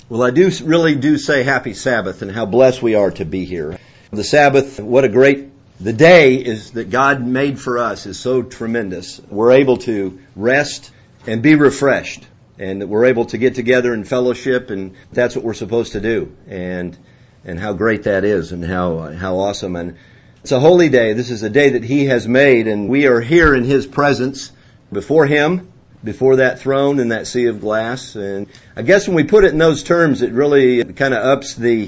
Well, I really do say happy Sabbath and how blessed we are to be here. The Sabbath, the day is that God made for us is so tremendous. We're able to rest and be refreshed, and we're able to get together in fellowship, and that's what we're supposed to do. And how great that is, and how awesome. And it's a holy day. This is a day that He has made, and we are here in His presence before Him, before that throne and that sea of glass. And I guess when we put it in those terms, it really kind of ups the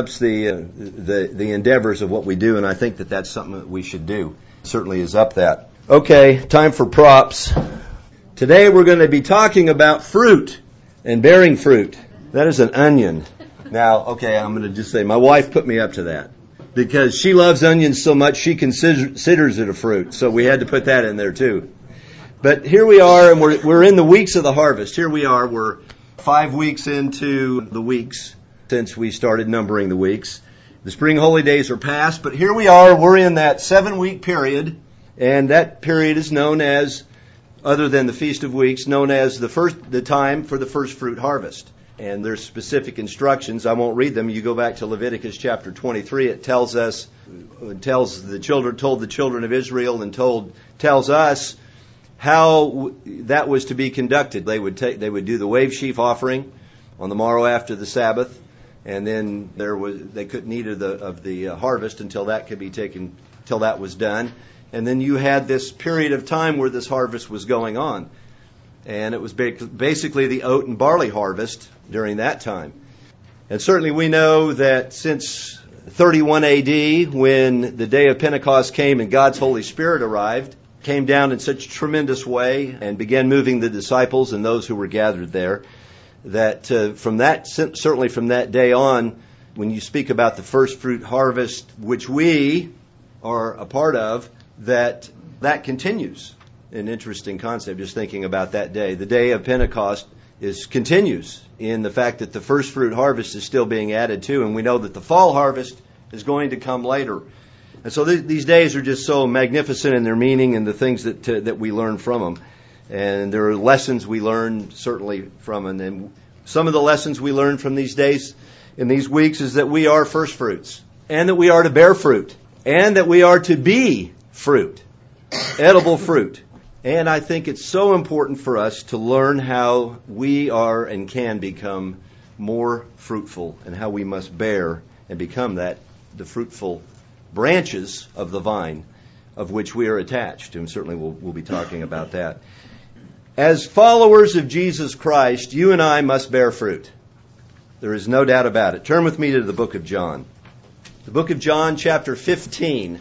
endeavors of what we do, and I think that that's something that we should do. It certainly is up that. Okay, time for props. Today we're going to be talking about fruit and bearing fruit. That is an onion. Now, okay, I'm going to just say my wife put me up to that because she loves onions so much she considers it a fruit. So we had to put that in there too. But here we are, and we're in the weeks of the harvest. Here we are. We're 5 weeks into the weeks since we started numbering the weeks. The spring holy days are past, but here we are. We're in that 7-week period, and that period is known as, other than the Feast of Weeks, known as the time for the first fruit harvest. And there's specific instructions. I won't read them. You go back to Leviticus chapter 23. It told the children of Israel and tells us how that was to be conducted. They would do the wave sheaf offering on the morrow after the Sabbath, and then they couldn't eat of the harvest until that could be taken, till that was done. And then you had this period of time where this harvest was going on, and it was basically the oat and barley harvest during that time. And certainly we know that since 31 AD, when the day of Pentecost came and God's Holy Spirit came down in such a tremendous way and began moving the disciples and those who were gathered there, that certainly from that day on, when you speak about the first fruit harvest, which we are a part of, that continues. An interesting concept, just thinking about that day. The day of Pentecost continues in the fact that the first fruit harvest is still being added to, and we know that the fall harvest is going to come later. And so these days are just so magnificent in their meaning and the things that we learn from them. And there are lessons we learn certainly from them. And some of the lessons we learn from these days in these weeks is that we are first fruits, and that we are to bear fruit, and that we are to be fruit, edible fruit. And I think it's so important for us to learn how we are and can become more fruitful, and how we must bear and become the fruitful branches of the vine of which we are attached. And certainly we'll be talking about that. As followers of Jesus Christ, you and I must bear fruit. There is no doubt about it. Turn with me to the book of John. The book of John, chapter 15.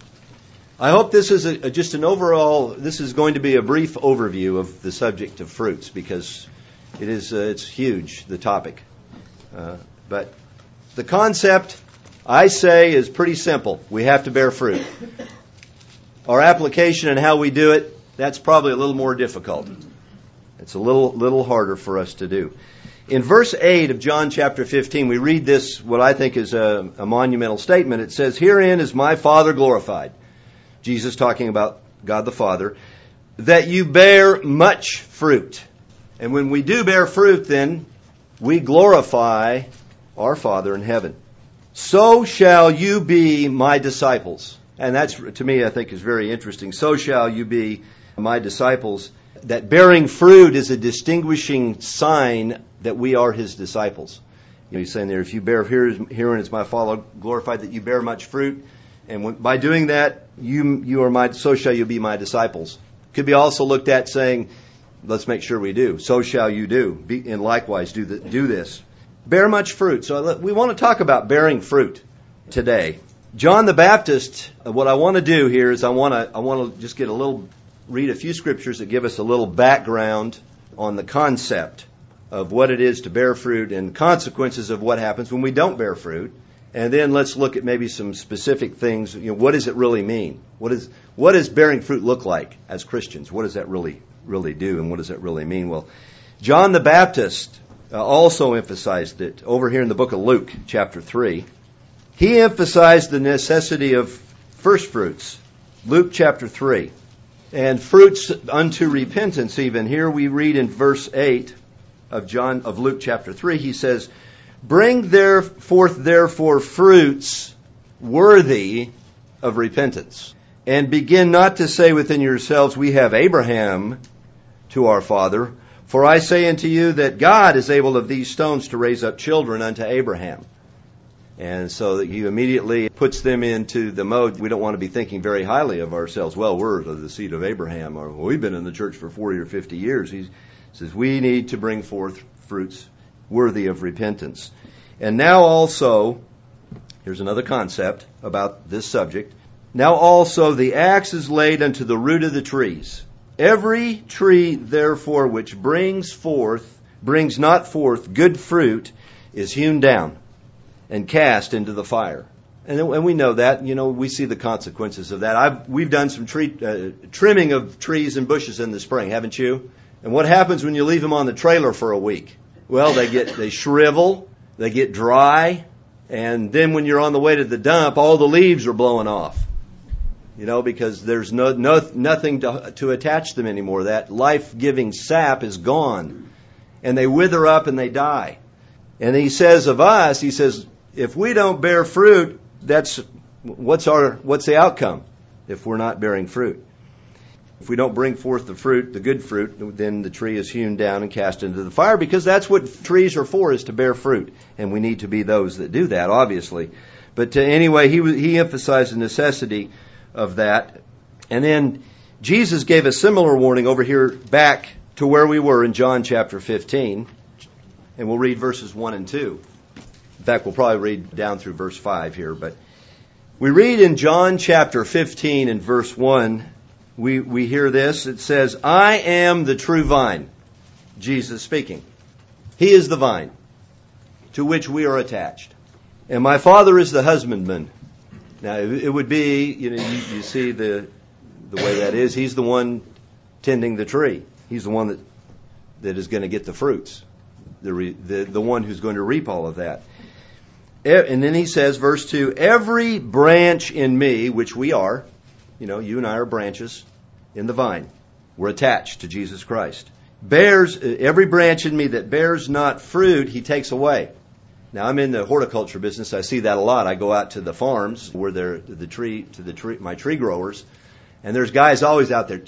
I hope this is this is going to be a brief overview of the subject of fruits, because it's huge, the topic. But the concept, I say, is pretty simple. We have to bear fruit. Our application and how we do it, that's probably a little more difficult. It's a little harder for us to do. In verse 8 of John chapter 15, we read this, what I think is a monumental statement. It says, "Herein is my Father glorified," Jesus talking about God the Father, "that you bear much fruit." And when we do bear fruit, then we glorify our Father in heaven. "So shall you be my disciples." And that's, to me, I think is very interesting. So shall you be my disciples. That bearing fruit is a distinguishing sign that we are His disciples. He's saying there, if you bear, herein is my Father glorified, that you bear much fruit. And by doing that, so shall you be my disciples. Could be also looked at saying, let's make sure we do. So shall you do. And likewise, do this. Bear much fruit. So we want to talk about bearing fruit today. John the Baptist, what I want to do here is I want to just read a few scriptures that give us a little background on the concept of what it is to bear fruit and consequences of what happens when we don't bear fruit. And then let's look at maybe some specific things. What does it really mean? What does bearing fruit look like as Christians? What does that really do, and what does that really mean? Well, John the Baptist also emphasized it over here in the book of Luke, chapter 3. He emphasized the necessity of first fruits. Luke chapter 3. And fruits unto repentance even. Here we read in verse 8, of Luke chapter 3, he says, "Bring forth therefore fruits worthy of repentance, and begin not to say within yourselves, we have Abraham to our father. For I say unto you that God is able of these stones to raise up children unto Abraham." And so that he immediately puts them into the mode, we don't want to be thinking very highly of ourselves. Well, we're of the seed of Abraham, or we've been in the church for 40 or 50 years. He says we need to bring forth fruits worthy of repentance. And now also, here's another concept about this subject. Now also the axe is laid unto the root of the trees. Every tree, therefore, which brings not forth good fruit, is hewn down and cast into the fire. And we know that. We see the consequences of that. We've done some trimming of trees and bushes in the spring, haven't you? And what happens when you leave them on the trailer for a week? Well, they shrivel, they get dry, and then when you're on the way to the dump, all the leaves are blowing off. Because there's nothing to attach them anymore. That life-giving sap is gone. And they wither up and they die. And he says of us, if we don't bear fruit, what's the outcome if we're not bearing fruit? If we don't bring forth the fruit, the good fruit, then the tree is hewn down and cast into the fire, because that's what trees are for, is to bear fruit. And we need to be those that do that, obviously. But anyway, he emphasized the necessity of that. And then Jesus gave a similar warning over here back to where we were in John chapter 15. And we'll read verses 1 and 2. In fact, we'll probably read down through verse 5 here. But we read in John chapter 15 and verse 1, we hear this. It says, "I am the true vine." Jesus speaking. He is the vine to which we are attached. "And my Father is the husbandman." Now, it would be, you see the way that is. He's the one tending the tree. He's the one that is going to get the fruits. The one who's going to reap all of that. And then he says, verse 2, "Every branch in me," which we are, you and I are branches in the vine. We're attached to Jesus Christ. "Every branch in me that bears not fruit, he takes away." Now, I'm in the horticulture business. I see that a lot. I go out to the farms where my tree growers, and there's guys always out there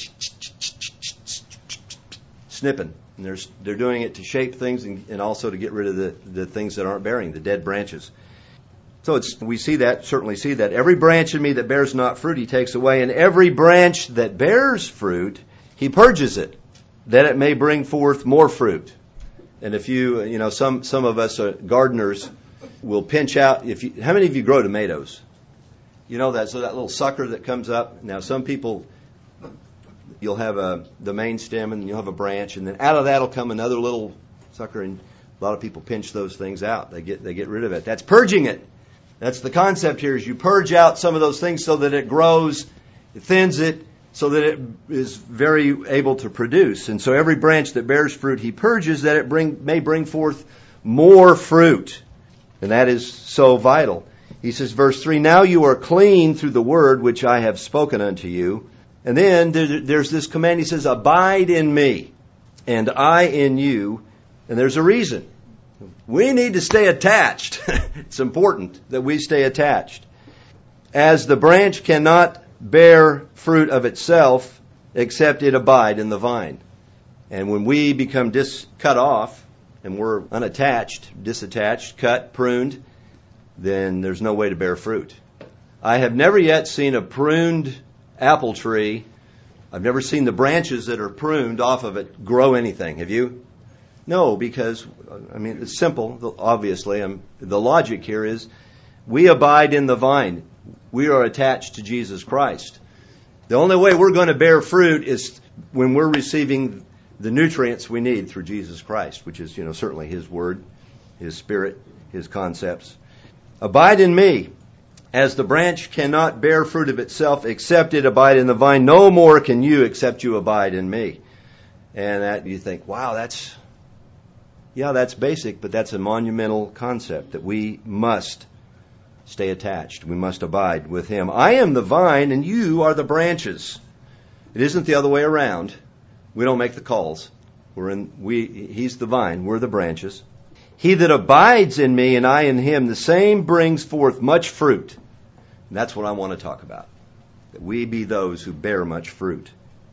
snipping. And they're doing it to shape things and also to get rid of the things that aren't bearing, the dead branches. So we certainly see that. "Every branch in me that bears not fruit, he takes away. And every branch that bears fruit, he purges it, that it may bring forth more fruit." And if some of us gardeners will pinch out. How many of you grow tomatoes? That little sucker that comes up. Now, some people, you'll have the main stem and you'll have a branch, and then out of that will come another little sucker, and a lot of people pinch those things out. They get rid of it. That's purging it. That's the concept here, is you purge out some of those things so that it grows, it thins it, so that it is very able to produce. And so every branch that bears fruit, he purges, that it may bring forth more fruit. And that is so vital. He says, verse 3, "Now you are clean through the word which I have spoken unto you." And then there's this command. He says, "Abide in me, and I in you." And there's a reason. We need to stay attached. It's important that we stay attached. "As the branch cannot bear fruit of itself, except it abide in the vine." And when we become cut off, and we're unattached, disattached, cut, pruned, then there's no way to bear fruit. I have never yet seen a pruned apple tree. I've never seen the branches that are pruned off of it grow anything. Have you? No, because, it's simple, obviously. The logic here is we abide in the vine. We are attached to Jesus Christ. The only way we're going to bear fruit is when we're receiving the nutrients we need through Jesus Christ, which is, certainly His Word, His Spirit, His concepts. "Abide in me, as the branch cannot bear fruit of itself except it abide in the vine. No more can you except you abide in me." And that you think, wow, that's basic, but that's a monumental concept that we must stay attached. We must abide with Him. "I am the vine and you are the branches." It isn't the other way around. We don't make the calls. He's the vine, we're the branches. He that abides in me and I in him, the same brings forth much fruit. And that's what I want to talk about. That we be those who bear much fruit.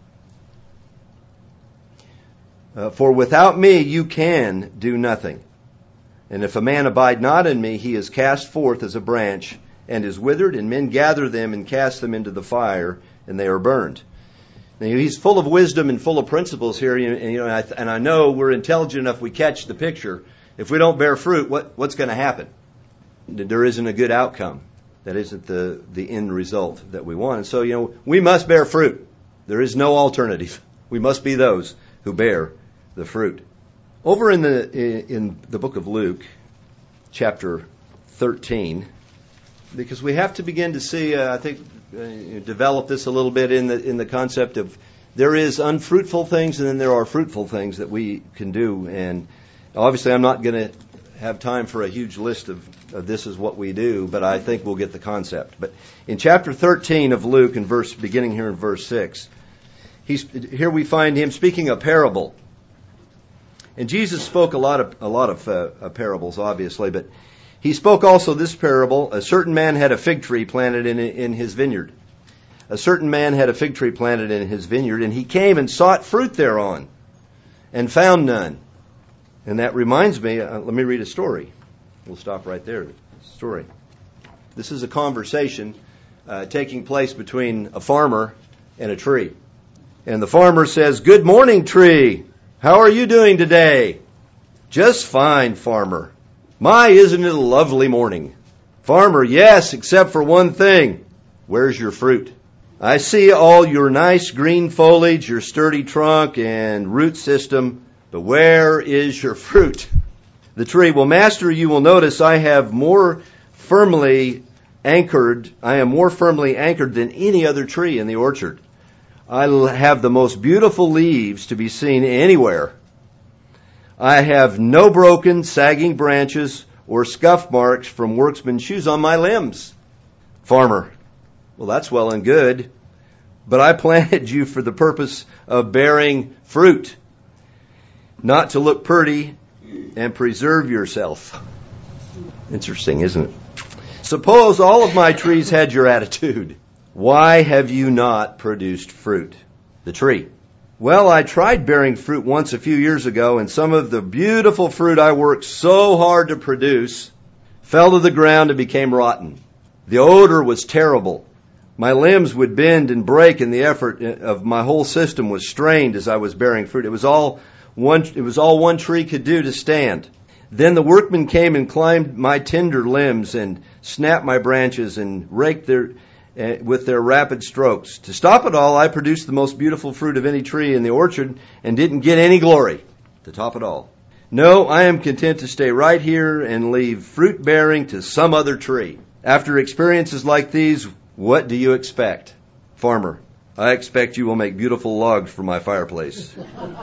For without me you can do nothing. And if a man abide not in me, he is cast forth as a branch and is withered, and men gather them and cast them into the fire, and they are burned. Now, he's full of wisdom and full of principles here, and I know we're intelligent enough we catch the picture. If we don't bear fruit, what's going to happen? There isn't a good outcome. That isn't the end result that we want. And so, we must bear fruit. There is no alternative. We must be those who bear the fruit. Over in the book of Luke, chapter 13, because we have to begin to see, develop this a little bit in the concept of there is unfruitful things and then there are fruitful things that we can do. And obviously I'm not going to have time for a huge list of this is what we do, but I think we'll get the concept. But in chapter 13 of Luke, beginning here in verse 6, here we find him speaking a parable. And Jesus spoke a lot of parables, obviously, but he spoke also this parable. A certain man had a fig tree planted in his vineyard. A certain man had a fig tree planted in his vineyard, and he came and sought fruit thereon, and found none. And that reminds me, let me read a story. We'll stop right there. Story. This is a conversation taking place between a farmer and a tree. And the farmer says, "Good morning, tree. How are you doing today?" "Just fine, farmer." "My, isn't it a lovely morning?" Farmer, "Yes, except for one thing." "Where's your fruit?" "I see all your nice green foliage, your sturdy trunk and root system, but where is your fruit?" The tree, "Well, master, you will notice I am more firmly anchored than any other tree in the orchard. I have the most beautiful leaves to be seen anywhere. I have no broken, sagging branches or scuff marks from workmen's shoes on my limbs." Farmer, "Well, that's well and good, but I planted you for the purpose of bearing fruit, not to look pretty and preserve yourself." Interesting, isn't it? "Suppose all of my trees had your attitude. Why have you not produced fruit?" The tree, "Well, I tried bearing fruit once a few years ago, and some of the beautiful fruit I worked so hard to produce fell to the ground and became rotten. The odor was terrible. My limbs would bend and break, and the effort of my whole system was strained as I was bearing fruit. It was all one tree could do to stand. Then the workmen came and climbed my tender limbs and snapped my branches and raked with their rapid strokes. To stop it all, I produced the most beautiful fruit of any tree in the orchard and didn't get any glory to top it all. No, I am content to stay right here and leave fruit bearing to some other tree. After experiences like these, what do you expect?" Farmer, "I expect you will make beautiful logs for my fireplace."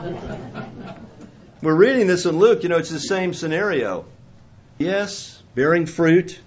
We're reading this in Luke, it's the same scenario. Yes, bearing fruit.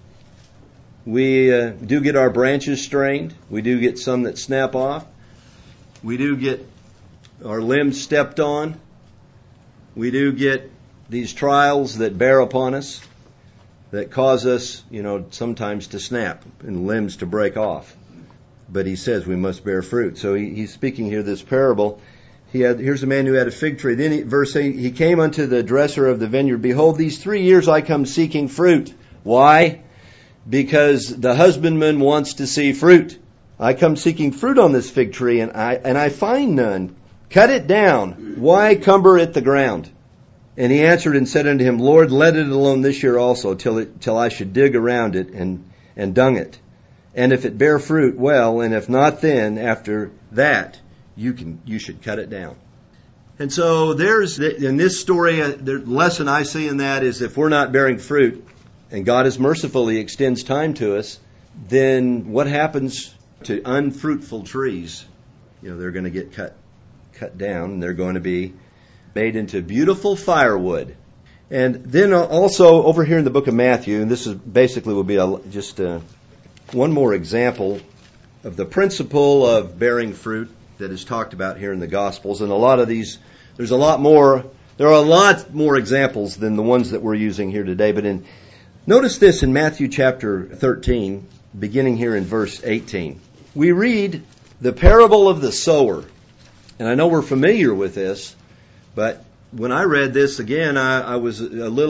We do get our branches strained. We do get some that snap off. We do get our limbs stepped on. We do get these trials that bear upon us that cause us, sometimes to snap and limbs to break off. But he says we must bear fruit. So he's speaking here this parable. Here's a man who had a fig tree. Then verse 8, he came unto the dresser of the vineyard. "Behold, these 3 years I come seeking fruit." Why? Because the husbandman wants to see fruit. "I come seeking fruit on this fig tree, and I find none. Cut it down. Why cumber it the ground?" And he answered and said unto him, "Lord, let it alone this year also, till I should dig around it and dung it. And if it bear fruit, well, and if not, then after that you should cut it down." And so in this story, the lesson I see in that is if we're not bearing fruit, and God is merciful, He extends time to us, then what happens to unfruitful trees? They're going to get cut down, and they're going to be made into beautiful firewood. And then also over here in the book of Matthew, and this is basically will be just one more example of the principle of bearing fruit that is talked about here in the Gospels. And a lot of these There's a lot more. There are a lot more examples than the ones that we're using here today. But notice this in Matthew chapter 13, beginning here in verse 18. We read the parable of the sower. And I know we're familiar with this, but when I read this again, I was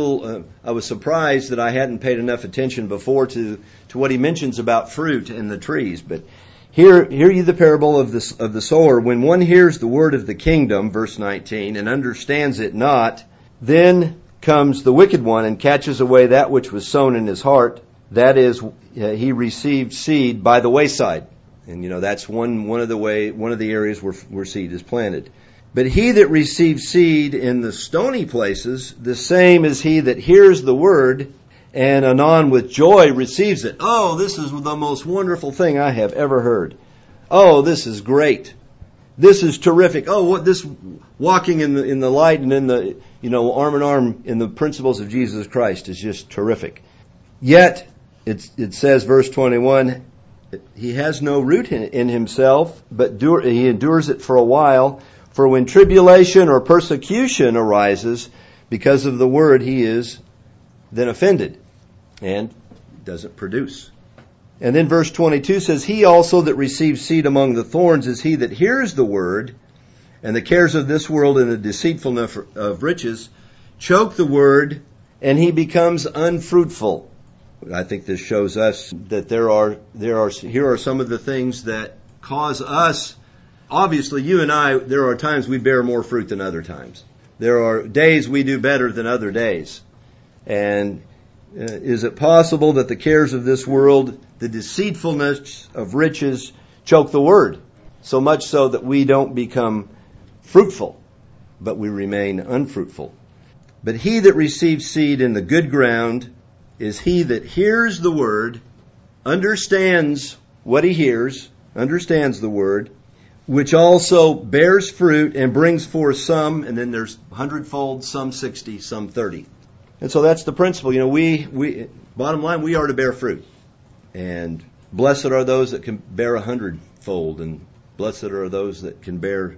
I was surprised that I hadn't paid enough attention before to what he mentions about fruit and the trees. But hear ye the parable of the sower. When one hears the word of the kingdom, verse 19, and understands it not, then comes the wicked one and catches away that which was sown in his heart. That is, he received seed by the wayside. And that's one of the areas where seed is planted. But he that receives seed in the stony places, the same is he that hears the word, and anon with joy receives it. Oh, this is the most wonderful thing I have ever heard. Oh, this is great. This is terrific. Oh, what this walking in the light and in the arm in arm in the principles of Jesus Christ is just terrific. Yet it says, verse 21. He has no root in himself, but he endures it for a while. For when tribulation or persecution arises because of the word, he is then offended and doesn't produce. And then verse 22 says, he also that receives seed among the thorns is he that hears the word, and the cares of this world and the deceitfulness of riches choke the word, and he becomes unfruitful. I think this shows us that here are some of the things that cause us. Obviously, you and I, there are times we bear more fruit than other times. There are days we do better than other days. And is it possible that the cares of this world, the deceitfulness of riches, choke the word? So much so that we don't become fruitful, but we remain unfruitful. But he that receives seed in the good ground is he that hears the word, understands what he hears, understands the word, which also bears fruit and brings forth some, and then there's 100-fold, some 60, some 30. And so that's the principle. We bottom line, we are to bear fruit. And blessed are those that can bear 100-fold, and blessed are those that can bear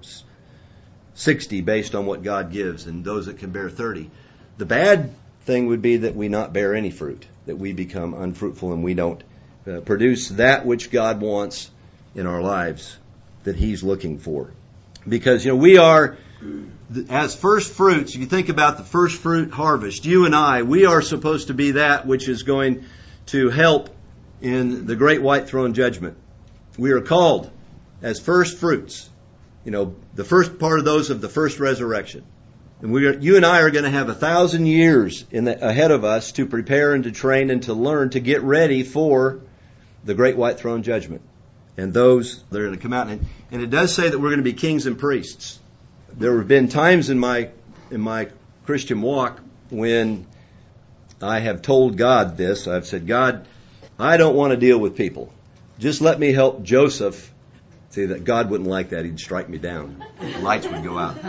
60 based on what God gives, and those that can bear 30. The bad thing would be that we not bear any fruit, that we become unfruitful and we don't produce that which God wants in our lives, that He's looking for. Because, we are, as first fruits, you think about the first fruit harvest, you and I, we are supposed to be that which is going to help in the great white throne judgment. We are called as first fruits, the first part of those of the first resurrection. And you and I are going to have 1,000 years ahead of us to prepare and to train and to learn to get ready for the great white throne judgment. And those that are going to come out. And it does say that we're going to be kings and priests. There have been times in my Christian walk when I have told God this. I've said, God, I don't want to deal with people. Just let me help Joseph. See, that God wouldn't like that. He'd strike me down. The lights would go out.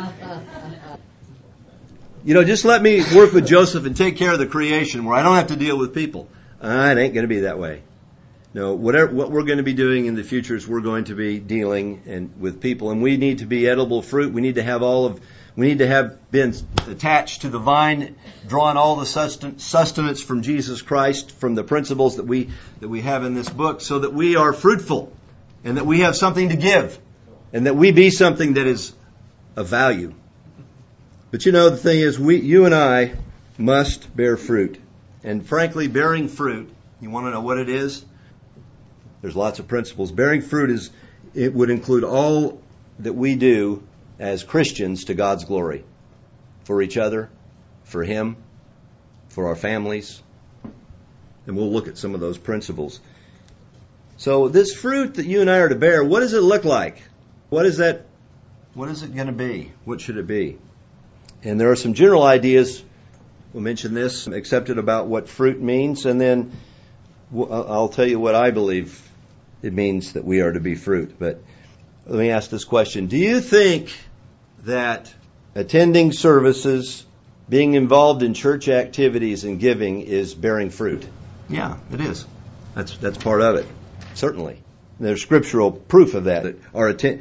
Just let me work with Joseph and take care of the creation where I don't have to deal with people. It ain't going to be that way. No, what we're going to be doing in the future is we're going to be dealing with people, and we need to be edible fruit. We need to have been attached to the vine, drawn all the sustenance from Jesus Christ, from the principles that we have in this book, so that we are fruitful, and that we have something to give, and that we be something that is of value. But the thing is, you and I must bear fruit. And frankly, bearing fruit, you want to know what it is? There's lots of principles. Bearing fruit it would include all that we do as Christians to God's glory. For each other, for Him, for our families. And we'll look at some of those principles. So this fruit that you and I are to bear, what does it look like? What is it going to be? What should it be? And there are some general ideas, we'll mention this, accepted about what fruit means, and then I'll tell you what I believe it means that we are to be fruit. But let me ask this question. Do you think that attending services, being involved in church activities and giving is bearing fruit? Yeah, it is. That's part of it, certainly. There's scriptural proof of that.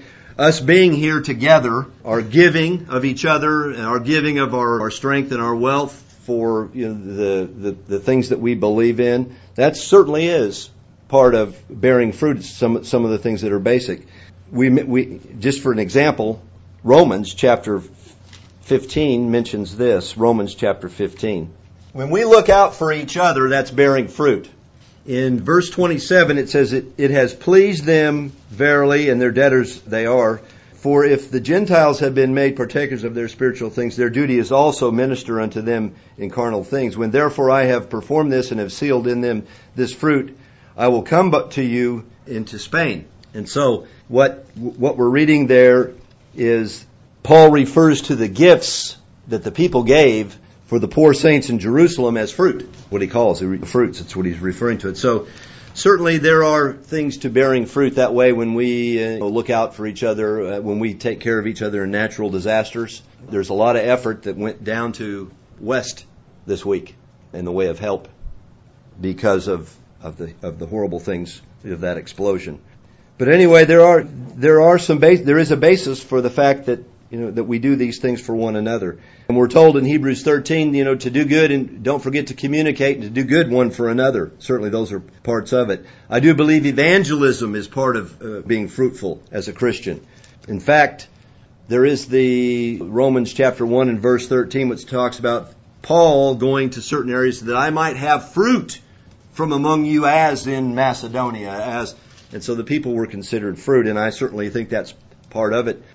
us being here together, our giving of each other, and our giving of our strength and our wealth for the things that we believe in, that certainly is part of bearing fruit. Some of the things that are basic. We just for an example, Romans chapter 15 mentions this. Romans chapter 15. When we look out for each other, that's bearing fruit. In verse 27, it says, it has pleased them verily, and their debtors they are. For if the Gentiles have been made partakers of their spiritual things, their duty is also minister unto them in carnal things. When therefore I have performed this and have sealed in them this fruit, I will come but to you into Spain. And so what we're reading there is Paul refers to the gifts that the people gave for the poor saints in Jerusalem as fruit. What he calls fruits. That's what he's referring to it. So certainly there are things to bearing fruit that way when we look out for each other, when we take care of each other in natural disasters. There's a lot of effort that went down to West this week in the way of help because of the horrible things of that explosion. But anyway, there is a basis for the fact that that we do these things for one another. And we're told in Hebrews 13, to do good and don't forget to communicate and to do good one for another. Certainly those are parts of it. I do believe evangelism is part of being fruitful as a Christian. In fact, there is the Romans chapter 1 and verse 13, which talks about Paul going to certain areas that I might have fruit from among you as in Macedonia. And so the people were considered fruit, and I certainly think that's part of it.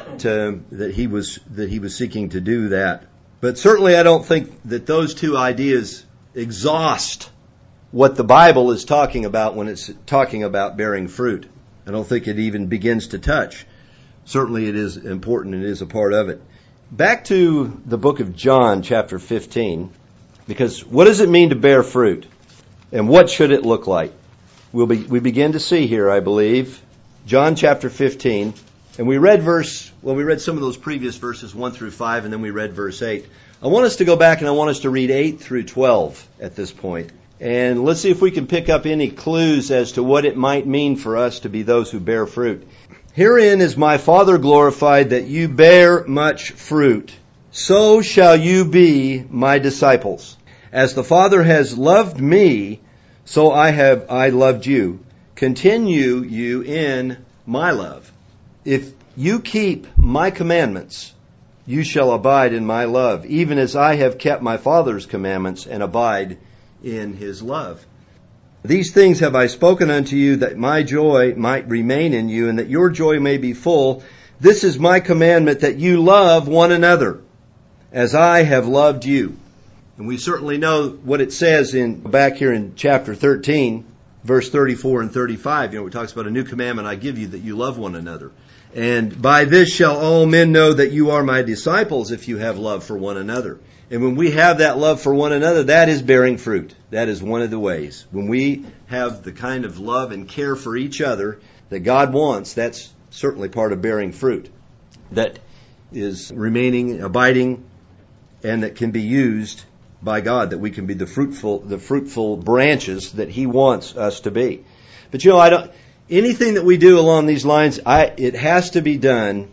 That he was seeking to do that. But certainly I don't think that those two ideas exhaust what the Bible is talking about when it's talking about bearing fruit. I don't think it even begins to touch. Certainly it is important and it is a part of it. Back to the book of John, chapter 15, because what does it mean to bear fruit? And what should it look like? We begin to see here, I believe, John chapter 15. And we read some of those previous verses 1 through 5, and then we read verse 8. I want us to go back and I want us to read 8 through 12 at this point. And let's see if we can pick up any clues as to what it might mean for us to be those who bear fruit. Herein is my Father glorified, that you bear much fruit. So shall you be my disciples. As the Father has loved me, so I loved you. Continue you in my love. If you keep my commandments, you shall abide in my love, even as I have kept my Father's commandments and abide in his love. These things have I spoken unto you, that my joy might remain in you, and that your joy may be full. This is my commandment, that you love one another, as I have loved you. And we certainly know what it says back here in chapter 13, verse 34 and 35. It talks about a new commandment I give you, that you love one another. And by this shall all men know that you are my disciples, if you have love for one another. And when we have that love for one another, that is bearing fruit. That is one of the ways. When we have the kind of love and care for each other that God wants, that's certainly part of bearing fruit. That is remaining, abiding, and that can be used by God, that we can be the fruitful branches that He wants us to be. But anything that we do along these lines, it has to be done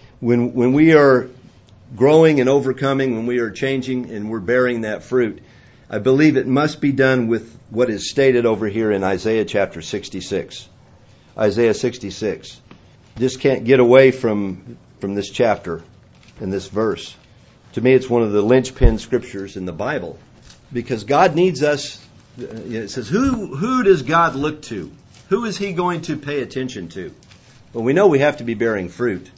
when we are growing and overcoming, when we are changing and we're bearing that fruit. I believe it must be done with what is stated over here in Isaiah chapter 66. Isaiah 66. Just can't get away from this chapter and this verse. To me, it's one of the linchpin scriptures in the Bible, because God needs us. It says, who does God look to? Who is He going to pay attention to? Well, we know we have to be bearing fruit.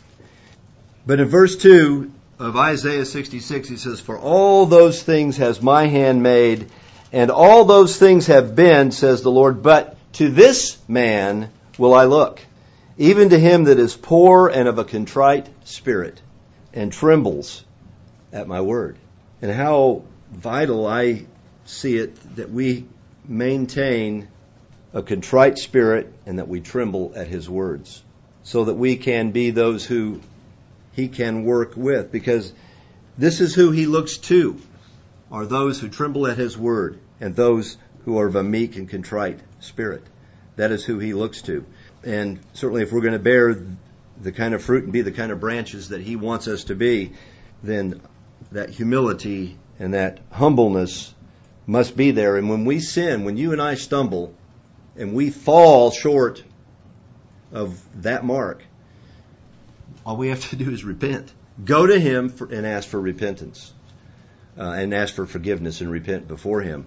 But in verse 2 of Isaiah 66, He says, for all those things has my hand made, and all those things have been, says the Lord, but to this man will I look, even to him that is poor and of a contrite spirit, and trembles at my word. And how vital I see it that we maintain a contrite spirit and that we tremble at His words, so that we can be those who He can work with, because this is who He looks to, are those who tremble at His word and those who are of a meek and contrite spirit. That is who He looks to. And certainly if we're going to bear the kind of fruit and be the kind of branches that He wants us to be, then that humility and that humbleness must be there. And when we sin, when you and I stumble, and we fall short of that mark, all we have to do is repent. Go to Him and ask for repentance, and ask for forgiveness and repent before Him.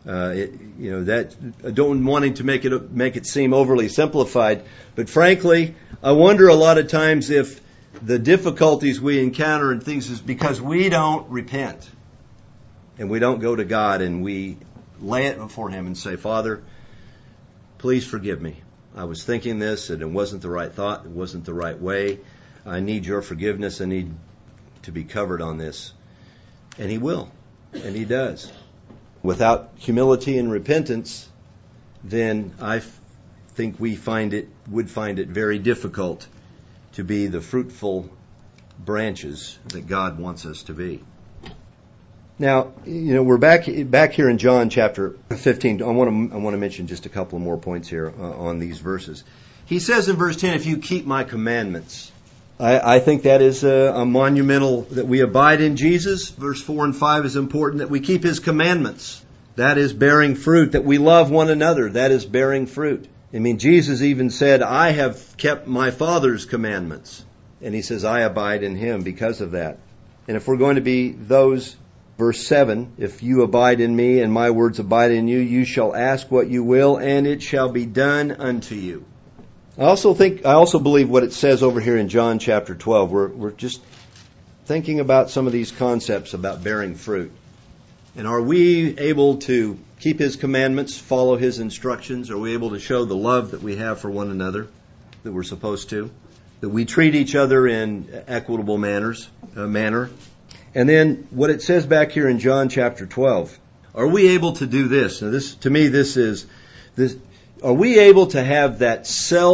Don't wanting to make it seem overly simplified, but frankly, I wonder a lot of times if the difficulties we encounter and things is because we don't repent, and we don't go to God and we lay it before Him and say, Father, please forgive me. I was thinking this and it wasn't the right thought. It wasn't the right way. I need your forgiveness. I need to be covered on this. And He will. And He does. Without humility and repentance, then I think we would find it very difficult to be the fruitful branches that God wants us to be. Now, we're back here in John chapter 15. I want to mention just a couple of more points here on these verses. He says in verse 10, if you keep my commandments. I think that is a monumental, that we abide in Jesus. Verse 4 and 5 is important, that we keep His commandments. That is bearing fruit. That we love one another. That is bearing fruit. I mean, Jesus even said, I have kept my Father's commandments. And He says, I abide in Him because of that. And if we're going to be those, verse 7, if you abide in me and my words abide in you, you shall ask what you will, and it shall be done unto you. I also believe what it says over here in John chapter 12. We're just thinking about some of these concepts about bearing fruit. And are we able to keep His commandments, follow His instructions? Are we able to show the love that we have for one another, that we're supposed to? That we treat each other in equitable manner? And then what it says back here in John chapter 12. Are we able to do this? Now are we able to have that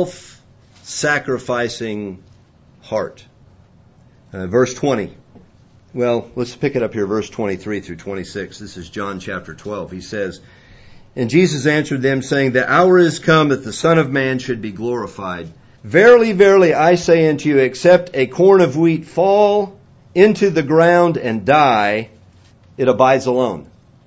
self-sacrificing heart? Verse 20. Well, let's pick it up here, verse 23 through 26. This is John chapter 12. He says, and Jesus answered them, saying, the hour is come that the Son of Man should be glorified. Verily, verily, I say unto you, except a corn of wheat fall into the ground and die, it abides alone.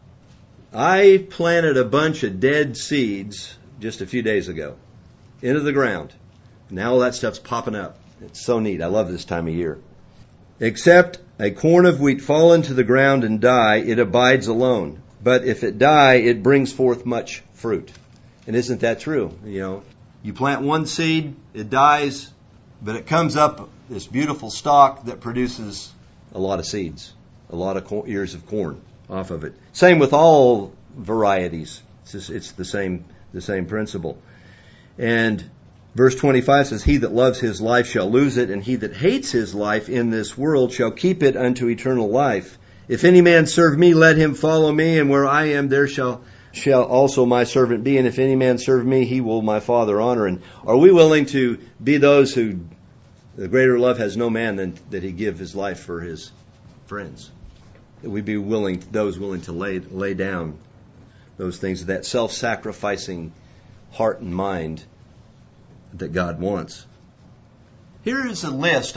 I planted a bunch of dead seeds just a few days ago into the ground. Now all that stuff's popping up. It's so neat. I love this time of year. Except a corn of wheat fall into the ground and die, it abides alone. But if it die, it brings forth much fruit. And isn't that true? You plant one seed, it dies, but it comes up this beautiful stalk that produces a lot of seeds, a lot of ears of corn off of it. Same with all varieties. It's the same principle. And verse 25 says, he that loves his life shall lose it, and he that hates his life in this world shall keep it unto eternal life. If any man serve me, let him follow me, and where I am, there shall also my servant be. And if any man serve me, he will my Father honor. And are we willing to be those who, the greater love has no man than that he give his life for his friends? That we be those willing to lay down those things, that self-sacrificing heart and mind that God wants. Here is a list.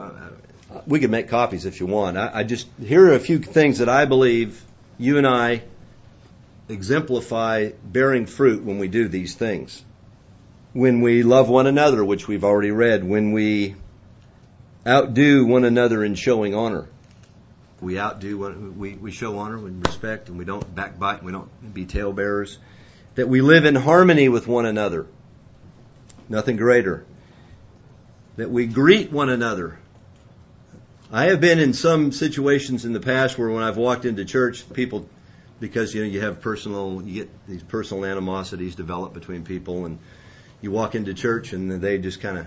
We could make copies if you want. Here are a few things that I believe you and I exemplify bearing fruit when we do these things. When we love one another, which we've already read. When we outdo one another in showing honor. We show honor, we respect, and we don't backbite, and we don't be talebearers. That we live in harmony with one another. Nothing greater. That we greet one another. I have been in some situations in the past where when I've walked into church, people, because you get these personal animosities develop between people, and you walk into church and they just kind of,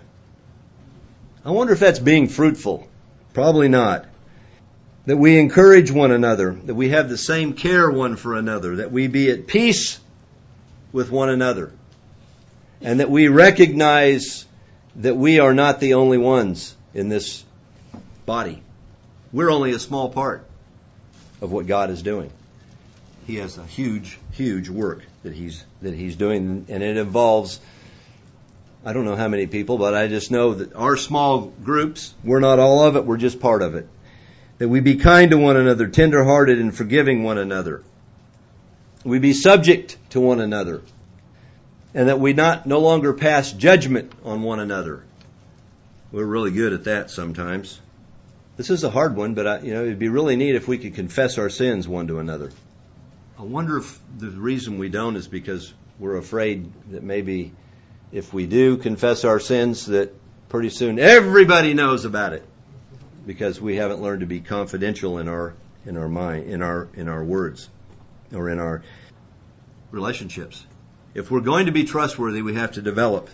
I wonder if that's being fruitful. Probably not. That we encourage one another, that we have the same care one for another, that we be at peace with one another, and that we recognize that we are not the only ones in this body. We're only a small part of what God is doing. He has a huge, huge work that He's doing, and it involves I don't know how many people, but I just know that our small groups, we're not all of it, we're just part of it. That we be kind to one another, tender-hearted and forgiving one another. We be subject to one another. And that we no longer pass judgment on one another. We're really good at that sometimes. This is a hard one, but it'd be really neat if we could confess our sins one to another. I wonder if the reason we don't is because we're afraid that maybe if we do confess our sins, that pretty soon everybody knows about it, because we haven't learned to be confidential in our mind, in our words, or in our relationships. If we're going to be trustworthy, we have to develop.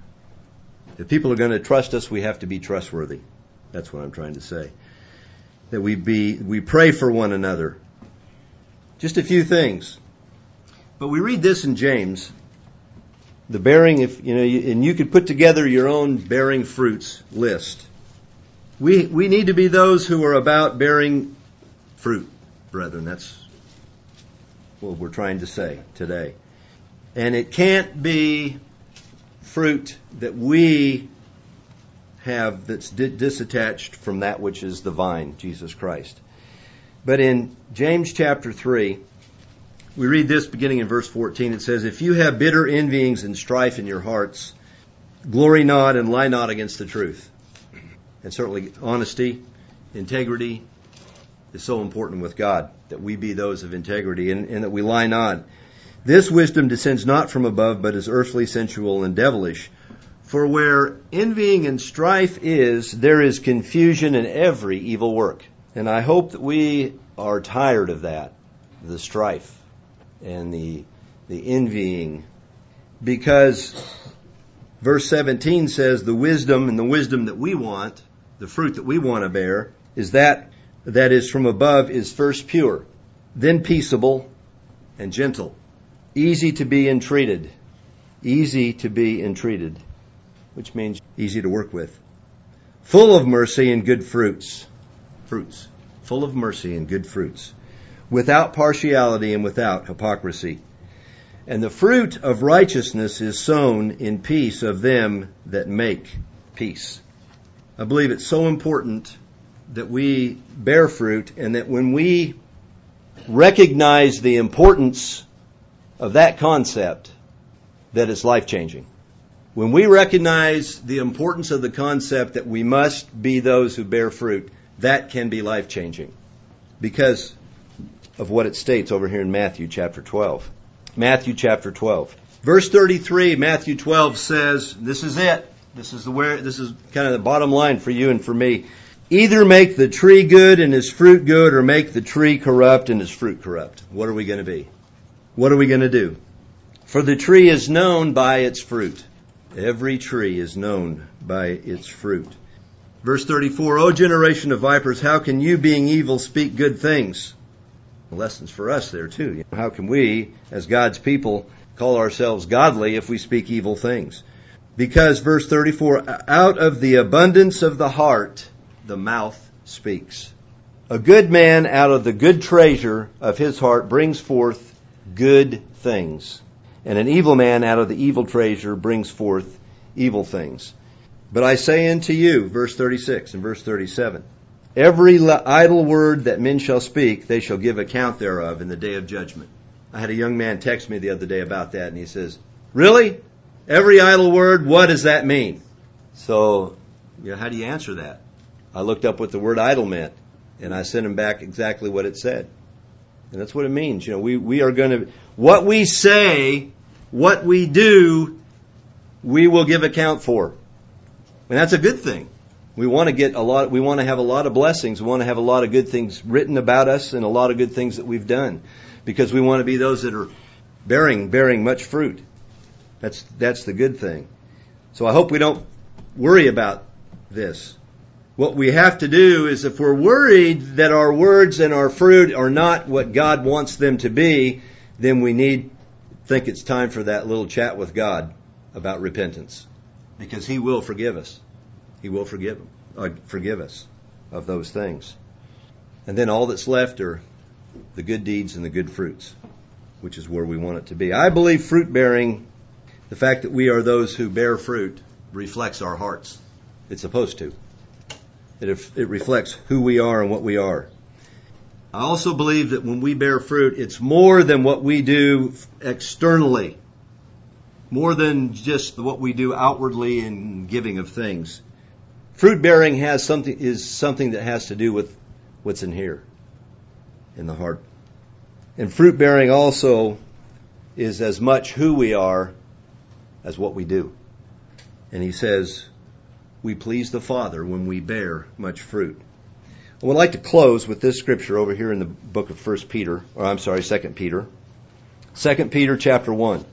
If people are going to trust us, we have to be trustworthy. That's what I'm trying to say. That we pray for one another. Just a few things. But we read this in James. The bearing, and you could put together your own bearing fruits list. We need to be those who are about bearing fruit, brethren. That's what we're trying to say today. And it can't be fruit that we have that's disattached from that which is the vine, Jesus Christ. But in James chapter 3, we read this beginning in verse 14. It says, "If you have bitter envyings and strife in your hearts, glory not and lie not against the truth." And certainly honesty, integrity is so important with God, that we be those of integrity and that we lie not. "This wisdom descends not from above, but is earthly, sensual, and devilish. For where envying and strife is, there is confusion in every evil work." And I hope that we are tired of that, the strife and the envying. Because verse 17 says the wisdom that we want, the fruit that we want to bear, is that is from above is first pure, then peaceable and gentle. Easy to be entreated, which means easy to work with. Full of mercy and good fruits. Full of mercy and good fruits. Without partiality and without hypocrisy. And the fruit of righteousness is sown in peace of them that make peace. I believe it's so important that we bear fruit, and that when we recognize the importance of that concept, that it's life-changing. When we recognize the importance of the concept that we must be those who bear fruit, that can be life-changing because of what it states over here in Matthew chapter 12. Matthew chapter 12. Verse 33, Matthew 12 says, this is it. This is kind of the bottom line for you and for me. "Either make the tree good and his fruit good, or make the tree corrupt and his fruit corrupt." What are we going to be? What are we going to do? "For the tree is known by its fruit." Every tree is known by its fruit. Verse 34, "O generation of vipers, how can you, being evil, speak good things?" Lessons for us there too. How can we, as God's people, call ourselves godly if we speak evil things? Because, verse 34, "Out of the abundance of the heart, the mouth speaks." A good man out of the good treasure of his heart brings forth good things. And an evil man out of the evil treasure brings forth evil things. "But I say unto you," verse 36 and verse 37, "every idle word that men shall speak, they shall give account thereof in the day of judgment." I had a young man text me the other day about that, and he says, "Really? Every idle word, what does that mean?" So, how do you answer that? I looked up what the word idle meant, and I sent him back exactly what it said. And that's what it means. We are going to, what we say, what we do, we will give account for. And that's a good thing. We want to have a lot of blessings. We want to have a lot of good things written about us and a lot of good things that we've done. Because we want to be those that are bearing much fruit. That's the good thing. So I hope we don't worry about this. What we have to do is, if we're worried that our words and our fruit are not what God wants them to be, then we think it's time for that little chat with God about repentance. Because He will forgive us. He will forgive us of those things. And then all that's left are the good deeds and the good fruits, which is where we want it to be. I believe fruit bearing, The fact that we are those who bear fruit reflects our hearts. It's supposed to. It reflects who we are and what we are. I also believe that when we bear fruit, it's more than what we do externally. More than just what we do outwardly in giving of things. Fruit bearing is something that has to do with what's in here, in the heart. And fruit bearing also is as much who we are as what we do. And he says, we please the Father when we bear much fruit. I would like to close with this scripture over here in the book of 2 Peter. 2 Peter chapter 1.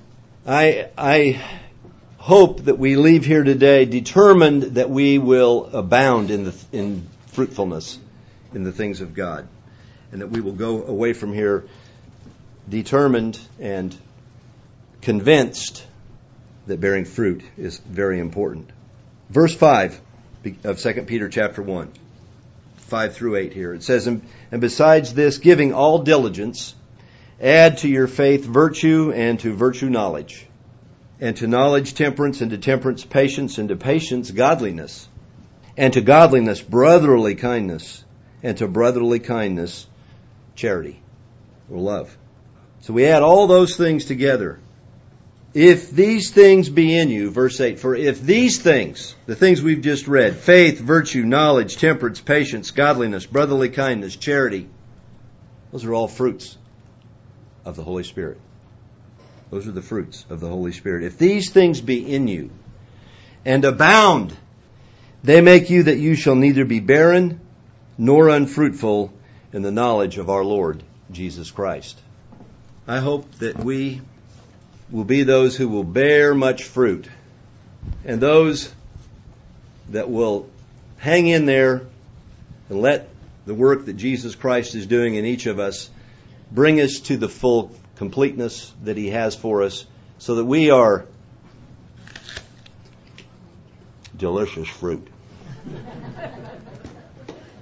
I hope that we leave here today determined that we will abound in fruitfulness in the things of God. And that we will go away from here determined and convinced that bearing fruit is very important. Verse 5 of 2 Peter chapter 1, 5 through 8 here. It says, And besides this, giving all diligence, add to your faith virtue, and to virtue knowledge, and to knowledge temperance, and to temperance patience, and to patience godliness, and to godliness brotherly kindness, and to brotherly kindness charity or love. So we add all those things together. If these things be in you, verse 8, for if these things, the things we've just read, faith, virtue, knowledge, temperance, patience, godliness, brotherly kindness, charity, those are all fruits of the Holy Spirit. Those are the fruits of the Holy Spirit. If these things be in you and abound, they make you that you shall neither be barren nor unfruitful in the knowledge of our Lord Jesus Christ. I hope that we will be those who will bear much fruit, and those that will hang in there and let the work that Jesus Christ is doing in each of us bring us to the full completeness that He has for us, so that we are delicious fruit.